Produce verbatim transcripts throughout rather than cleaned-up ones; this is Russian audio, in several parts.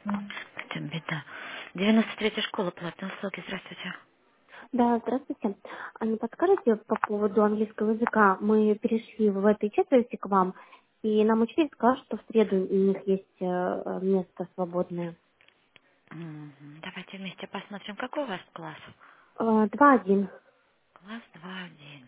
В чем беда? девяносто третья школа платные услуги. Здравствуйте. Да, здравствуйте. А не подскажете по поводу английского языка? Мы перешли в этой четверти к вам, и нам учитель сказал, что в среду у них есть э, э, место свободное. Мгм. Давайте вместе посмотрим, какой у вас класс. Э, Два один. Класс два один.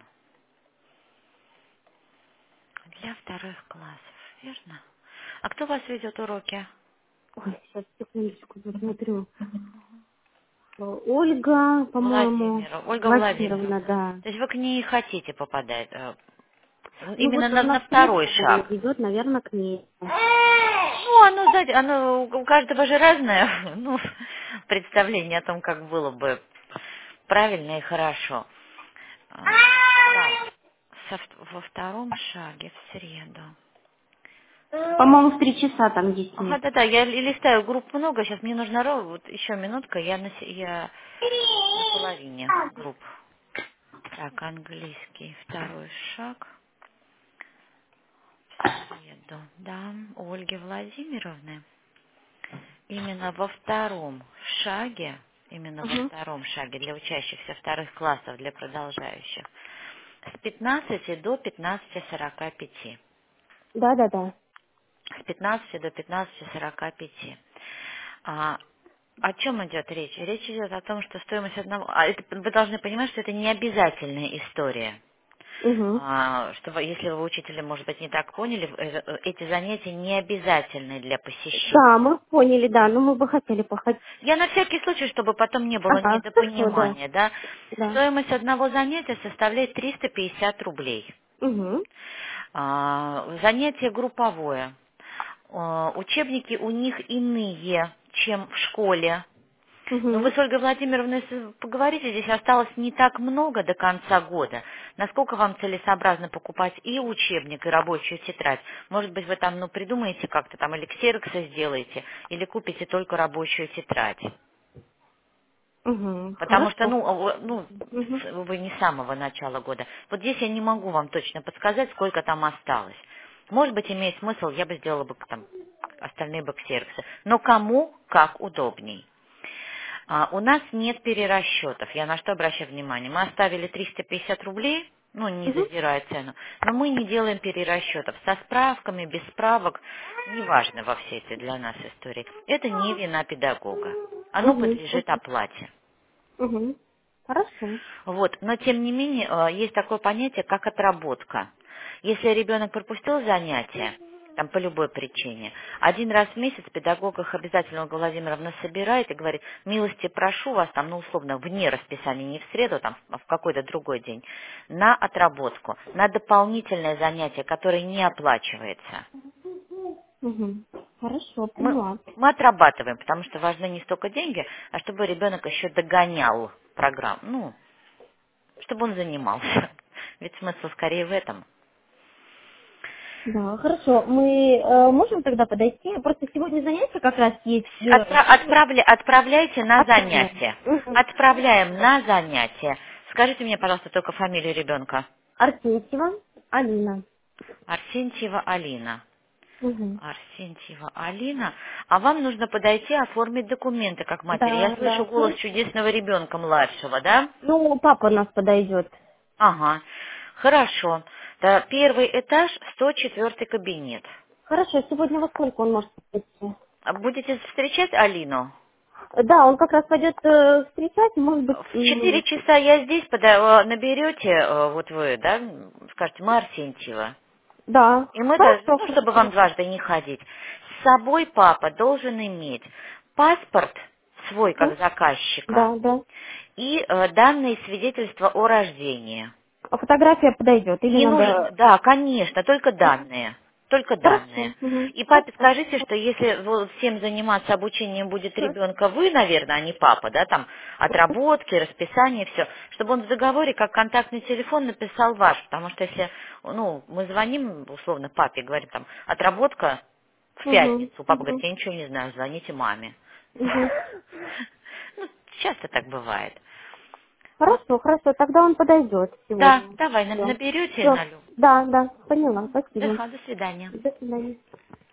Для вторых классов, верно? А кто у вас ведет уроки? Ой, сейчас, секундочку, посмотрю. Э, Ольга, по-моему, Владимира. Ольга Владимировна, Владимировна. да. То есть вы к ней хотите попадать? э, Ну Именно вот на, на на среду второй шаг. идет, наверное, к ней. Ну, оно, знаете, оно у каждого же разное, ну, представление о том, как было бы правильно и хорошо. А, Так, со вт- во втором шаге в среду. По-моему, в три часа там есть Ага, место. да-да, я ли- листаю групп много, сейчас мне нужно ро- вот еще минутка, я на, се- я на половине групп. Так, английский, второй шаг, в среду, да, у Ольги Владимировны. Именно во втором шаге, именно во Угу. втором шаге для учащихся вторых классов, для продолжающих, с пятнадцати до пятнадцати сорока пяти. Да, да, да. С пятнадцати до пятнадцати сорока пяти. А, о чем идет речь? Речь идет о том, что стоимость одного... А это, вы должны понимать, что это не обязательная история. Угу. А, что вы- если вы учителя, может быть, не так поняли, э, э, эти занятия не обязательны для Да, посещения. мы поняли, да, но мы бы хотели походить. Я на всякий случай, чтобы потом не было Ага, хорошо, да. недопонимания, да, Да. стоимость одного занятия составляет триста пятьдесят рублей. Угу. А, Занятие групповое. А, Учебники у них иные, чем в школе. Но вы Угу. с Ольгой Владимировной с- поговорите, здесь осталось не так много до конца года. Насколько вам целесообразно покупать и учебник, и рабочую тетрадь? Может быть, вы там, ну, придумаете как-то там, или ксерокса сделаете, или купите только рабочую тетрадь? Угу. Потому что, Хорошо. ну, а, ну, Угу. с- вы не с самого начала года. Вот здесь я не могу вам точно подсказать, сколько там осталось. Может быть, имеет смысл, я бы сделала бы там остальные бы ксероксы. Но кому как удобней. А, у нас нет перерасчетов. Я на что обращаю внимание? Мы оставили триста пятьдесят рублей, ну, не Угу. задирая цену, но мы не делаем перерасчетов. Со справками, без справок, неважно во всей этой для нас истории. Это не вина педагога. Оно Угу. подлежит оплате. Угу. Хорошо. Вот. Но тем не менее, э, есть такое понятие, как отработка. Если ребенок пропустил занятие, там по любой причине, один раз в месяц педагог их обязательно Ольга Владимировна собирает и говорит: милости прошу вас, там, ну, условно, вне расписания, не в среду, там, а в какой-то другой день, на отработку, на дополнительное занятие, которое не оплачивается. Угу. Хорошо, Мы, поняла. мы отрабатываем, потому что важны не столько деньги, а чтобы ребенок еще догонял программу. Ну, чтобы он занимался. Ведь смысл скорее в этом. Да, хорошо. Мы э, можем тогда подойти? Просто сегодня занятия как раз есть. э, Отпра- отправля- отправляйте на Отправляем. занятие. Угу. Отправляем на занятие. Скажите мне, пожалуйста, только фамилию ребенка. Арсентьева Алина. Арсентьева Алина. Угу. Арсентьева Алина. А вам нужно подойти оформить документы как матери. Я Да, слышу да, голос хорошо. чудесного ребенка младшего, да? Ну, папа у нас подойдет. Ага. Хорошо. Да, первый этаж, сто четвёртый кабинет. Хорошо, сегодня во сколько он может прийти? А будете встречать Алину? Да, он как раз пойдет э, встречать, может быть, В четыре м, часа я здесь, пода- э, наберете, э, вот вы, да, м, скажете, мы Арсентьева. да. И мы, даже, Хорошо, ну, чтобы хорошо. вам дважды не ходить, с собой папа должен иметь паспорт свой, Мгм. как заказчика, Да, да. и э, данные свидетельства о рождении. А фотография подойдет или Не нужен, надо... да, конечно, только Мгм. данные. Только данные. Хорошо. Мгм. И папе Хорошо. скажите, что если вот всем заниматься обучением будет ребенка вы, наверное, а не папа, да, там, отработки, расписание, все, чтобы он в договоре как контактный телефон написал ваш, потому что если, ну, мы звоним, условно, папе, говорим, там, отработка в Мгм. пятницу, папа говорит, Мгм. я ничего не знаю, звоните маме. Мгм. Ну, часто так бывает. Вот, Хорошо, хорошо. Тогда он подойдет да, сегодня. давай, на- Все. наберете Все. Налю. Да, да, поняла. Спасибо. До, до свидания. До свидания.